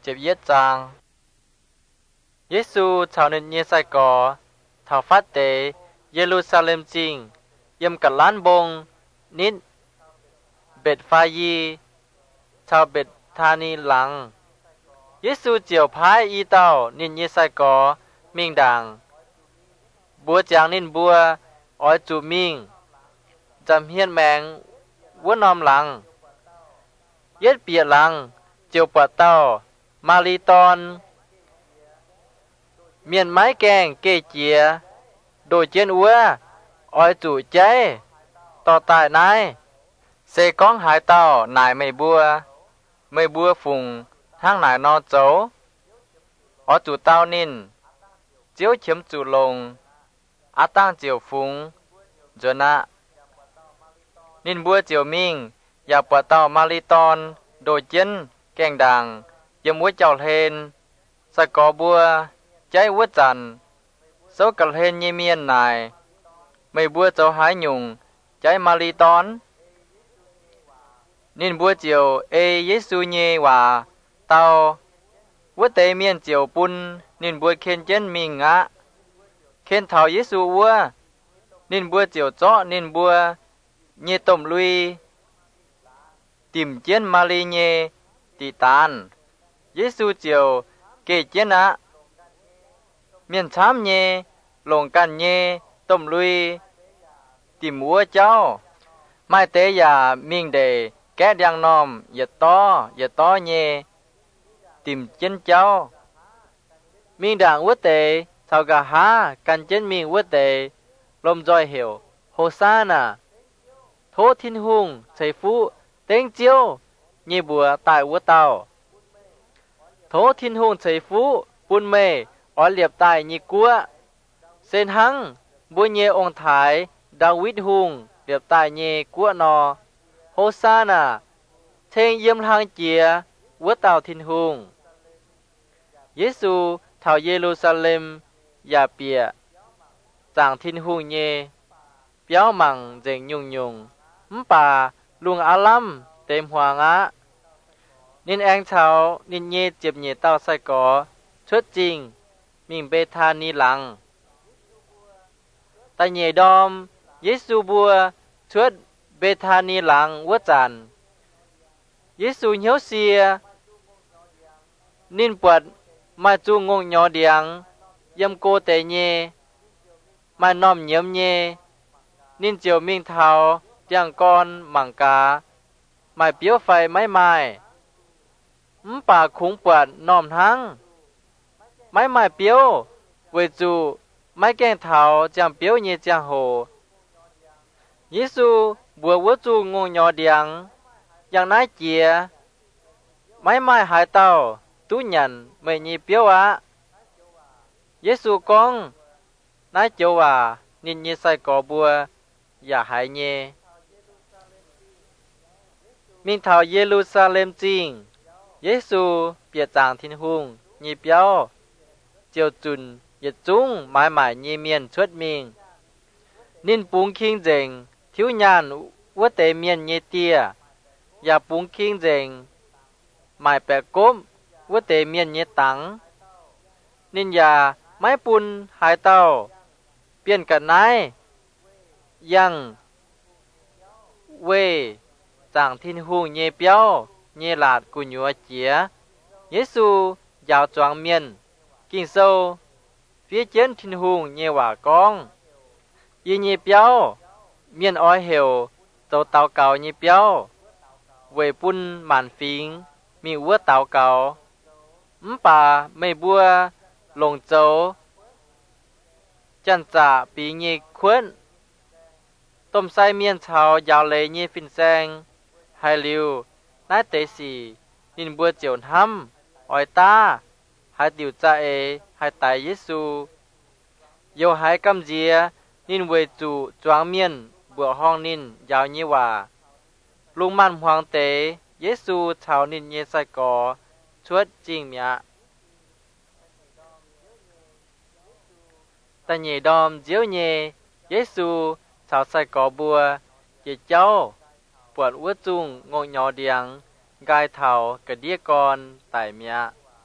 chụp yết trang Giêsu chào nên nhé sai có thảo phát tế Jerusalem chính yếm cả lán bông nít bệt pha yi chào bệt thani lăng Giêsu chiều phái y tao nên nhé sai có minh đảng búa chàng nên búa ói chủ minh jam hiên mèng vua nòm lăng yết bìa lăng chiều bọt tao ma li ton miền mái kèng kê chìa đồ trên úa ói chủ cháy tò tại nái xe con hải tao nải mây bua phùng thang nải no chấu ói chủ tao nín chiếu chiếm chủ lồng á tăng chiều phùng rồi nạ nín bua chiều minh ya bọt tao ma li ton đồ trên kèng đàng yếm úa chào hên sa có bua cháy úa chằn số cật hên như miên này mây bua cháu hái nhung cháy ma li ton nên bua chiều Giêsu nhê hòa tao úa tê miên chiều pun nên bua khen chân mình ngã khen thảo Giêsu úa nên bua chiều chó nên bua nhê tôm lui tìm chân ma li nhê tì tàn Giêsu chiều kê chân á miền chám nhê lồng can nhê tôm lui tìm múa cháu mai tế ya miên đề kẻ đang nòm giờ to nhê tìm chân cháu miên đảng quốc tế sau gà há can chân miên quốc tế lom roi hiểu Hosanna thố thiên hùng thầy phú tiếng chiếu nhê bùa tại quốc tàu thố thiên hùng thầy phú buôn mê ói liệp tài nhị cua sen hăng bùa nhê ông thái David hùng liệp tài nhê cua nò Hosanna thiên yếm hăng chìa quốc tàu thiên hùng Giêsu thảo Jerusalem ya bìa giảng thiên hùng nhê béo mằng dền nhung bà luồng á lâm tem hoàng á nên anh thảo nên nhê chịp nhê tao sai có xuất trình mình bê tha ni lăng tại nhê đom Giêsu bua xuất bê tha ni lăng quốc chàn Giêsu nhớ xìa nên bật mà chu ngôn nhỏ điang yếm cô tê nhê mà nòm nhiễm nhê nên chiều minh thảo tiếng con mảng cá mài biếu phai máy mài bà khủng bật nòm thắng máy mài biếu với dù máy kèn thảo chẳng biếu như chẳng hồ Giêsu bùa vô chu ngôn nhỏ điang yang nái chìa máy mài hải tàu tú nhận mày nhị biếu á Giêsu con nái châu à nên như sai có bùa ya hại nhê minh thảo Jerusalem chính Giêsu bịa giảng thiên hùng nhị biếu chiều chun yết trung mãi mãi nhị miền xuất mình nên búng kinh dành thiếu nhàn quốc tế miền nhị tia ya búng kinh dành mãi bẻ cốm quốc tế miền nhị tắng nên ya mãi bún hai tàu biến cả nái yang quê giảng thiên hùng nhê béo nhê lạt của nhúa chía Giêsu giáo choáng miền kinh sâu phía trên thiên hùng nhê hòa con y nhê béo miền ói hiểu tàu tàu cầu nhê béo về bún màn phím mi úa tàu cầu bà mây bua lồng châu chân trả bị nhê khuất tôm say miên chào giáo lệ nhê phình sang hai liu nái tế xì nhìn bua chiều hăm ỏi ta hai tiểu cha hai tài Giêsu yêu hai cam dìa nhìn về chủ choáng miên bữa hong nhìn giáo nhê hòa lung man hoàng tế Giêsu chào nhìn nhê sai có chuốt trình mía ta nhê đom diếu nhê Giêsu chào sai có bùa dì cháu buồn úa chung ngôn nhỏ điang gai thảo cái đĩa con tại mía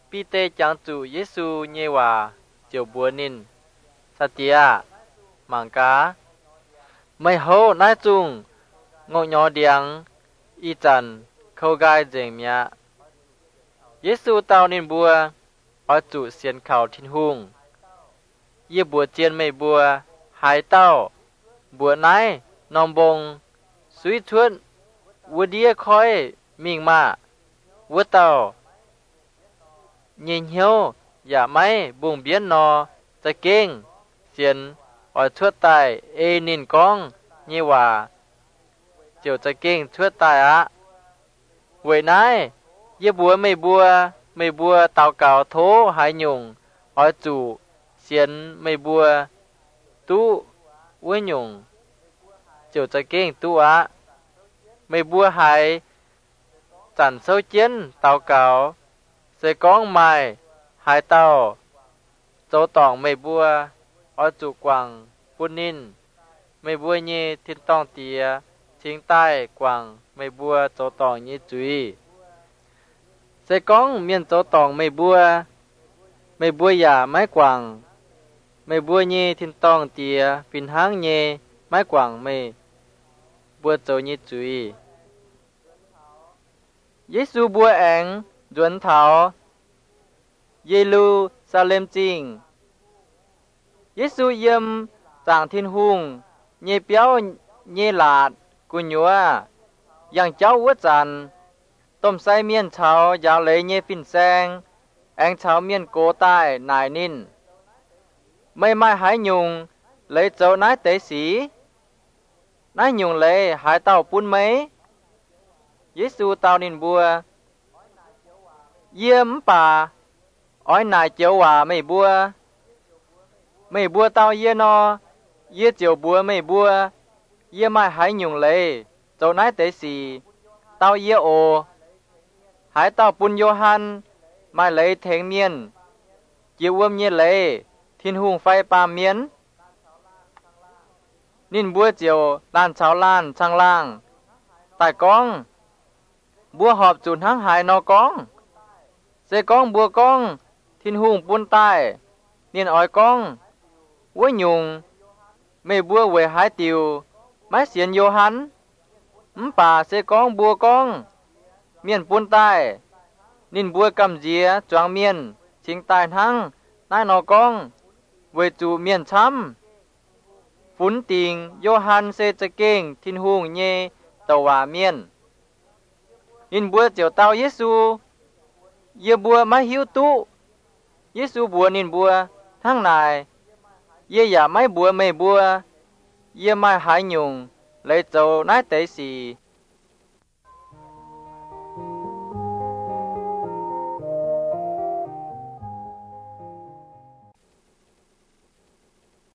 pi tê chẳng chủ Giêsu nhê hòa chiều bùa nín sa tia mảng cá mày hô nái chung ngộ nhỏ điang y trần khâu gai dèng mía Giêsu tao nín bùa ở chủ xiên khảo thiên hung ye bùa chiên mày bùa hải tao bùa nái nòng bông suy chuột vua đĩa khói mình mà vua tao nhìn hiếu giả máy buông biến nòจะเก่งเสียนอดชั่วตายนินกองนี่ว่าเจียวจะเก่งชั่วตายอะเวยนายเยี่ยบัวไม่บัวเต่าเก่าโถหายยุงอดจู่เสียนไม่บัวตู้เวยยุงเจียวจะเก่งตู้อะไม่บัวหายจันเซาเจียนเต่าเก่าเสยกองไม้หายเต่าDấu tòng mây bùa, ở chủ quảng, bùn nín, mây bùa như thiên tòng tìa, thiên tai quảng, mây bùa dấu tòng như chúy. Sẽ con miền dấu tòng mây bùa giả mái quảng, mây bùa như thiên tòng tìa, phìn háng như mái quảng mây bùa dấu như chúy. Giê-xu bùa ảnh, duẩn thảo, Giê-lu-sa-lêm chinh. Giê-xu yếm giảng thiên hùng, nhê béo nhê lạt, cú nhúa, yang cháu vớt dàn, tôm say miên cháu giáo lấy nhê phìn xanh, anh cháu miên cố tai nài nín. Mây mai hái nhung, lấy cháu nái tế xí, nái nhung lấy hái tàu bún mấy. Giê-xu tàu nín bùa, yếm bà, ói nài chiếu hòa mây bùa tao yê no, yê chiều bùa mây bùa, yê mai hái nhung lấy, cháu nái tế xì, tao yê ồ, hái tao bún yô hăn, mai lấy thèng miên, chiều ươm nhê lấy, thiên hùng phai pa miên. Nín bùa chiều lan cháu lan trang lang, tại con, bùa họp chùn hăng hái nó con, dê con bùa con, thiên hùng bún tai, nín ói con, vua nhung, mê bùa về hái tiều, mái xiên yô hắn, bà sẽ con bùa con, miền bún tai, nín bùa cầm dìa choáng miền, chính tài hăng, nai nó con, về chủ miền chăm, phún tình yô hắn sẽจะเก่ง thiên hùng nhê tàu hòa miền. Nín bùa chiều tao Giê-xu, yê bùa mái hiếu tụ, Giê-xu bùa nín bùa, thăng nài, yê giả mái bùa mây bùa, yê mai hái nhung, lấy cháu nái tế xì.